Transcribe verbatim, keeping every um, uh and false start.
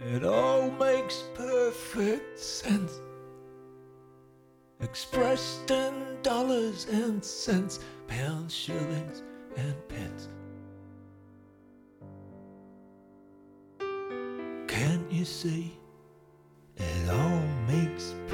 It all makes perfect sense, expressed in dollars and cents, pounds, shillings, and pence. Can't you see? It all makes